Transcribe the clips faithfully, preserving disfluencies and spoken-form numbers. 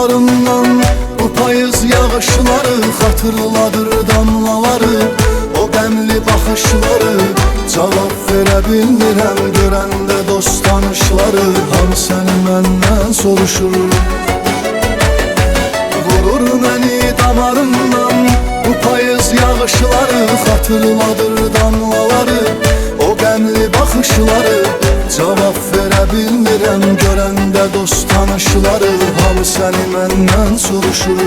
damarından. Bu payız yağışları xatırladır damlaları, o qəmli baxışları. Cavab verə bilmirəm görəndə dost tanışları, hamı səni məndən soruşur. Vurur məni damarından bu payız yağışları, xatırladır damlaları, o qəmli baxışları. Cavab verə bilmirəm görəndə dost tanışları, hamı səni məndən soruşur.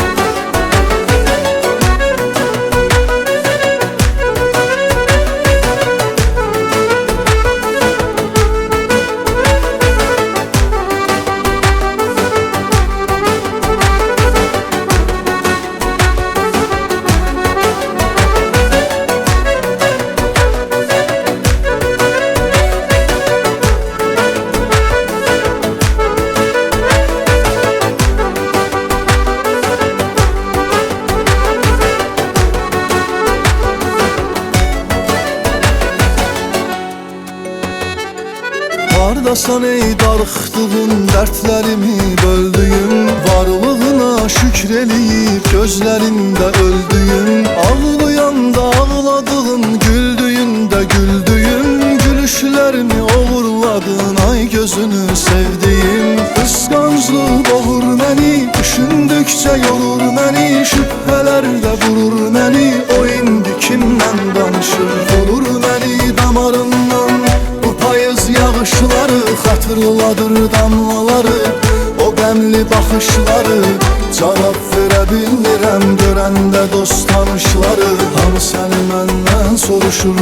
Hardasan ey darıxdığım, dərdlərimi böldüyüm, varlığına şükr eləyib gözlərində öldüyüm. Ağlayanda ağladığım, güldüyündə güldüyüm, gülüşlərimi oğurladın ay gözünü sevdiyim. Qısqanclıq boğur məni, düşündükcə yorur məni, şübhələr də vurur məni, o indi kimdən danışır. Vurur məni damarından bu payız yağışları, xatırladır damlaları, o qəmli baxışları. Cavab verə bilmirəm görəndə dost tanışları, hamı səni məndən soruşur.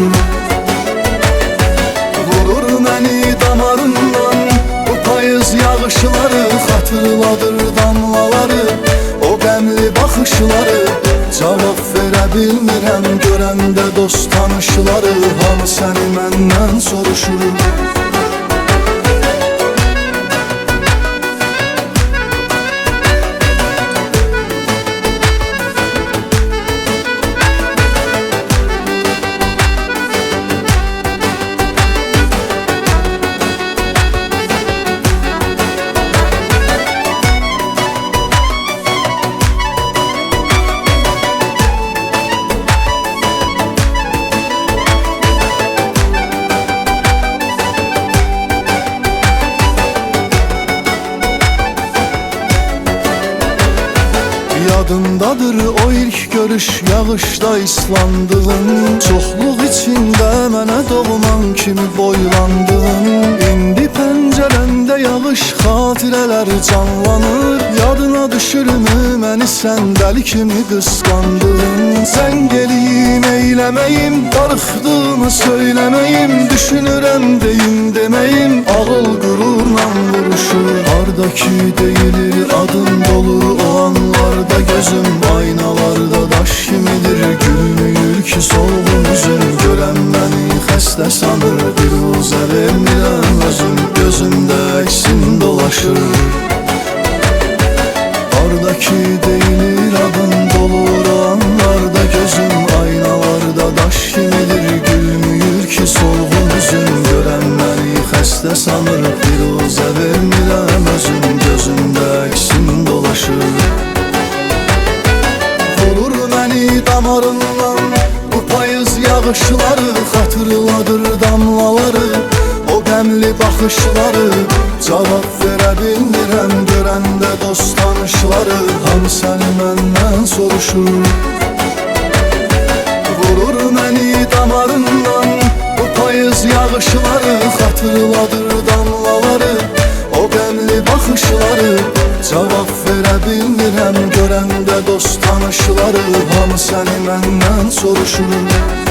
Vurur məni damarından bu payız yağışları, xatırladır damlaları, o qəmli baxışları. Cavab verə bilmirəm görəndə dost tanışları, hamı səni məndən soruşur. Yadımdadır o ilk görüş, yağışda islandığın, çoxluq içində mənə doğman kimi boylandığın. İndi pəncərəndə yağış xatirələr canlanır, yadına düşürmü məni sən dəli kimi qısqandığın. Sən geliyim eyləməyim, darıxdığımı söyləməyim, düşünürəm deyim deməyim, ağıl qürurla vuruşur. Harda ki deyilir adın dolur o anlarda, gözüm aynalarda daş kimidir, gülmüyür ki solğun üzüm. Görən məni xəstə sanır, bir uzə vermirəm özüm, gözümdə əksin dolaşır. Harda ki deyilir adın dolur o anlarda, gözüm aynalarda daş kimidir, gülmüyür ki solğun üzüm. Görən məni xəstə sanır, bir uzə vermirəm özüm, gözümdə əksin dolaşır. Vurur məni damarından bu payız yağışları, xatırladır damlaları, o qəmli baxışları. Cavab verə bilmirəm görəndə dost tanışları, hamı səni məndən soruşur. Vurur məni damarından bu payız yağışları, xatırladır damlaları, o qəmli baxışları. Cavab verə bilmirəm görəndə dost tanışları, hamı səni məndən soruşur.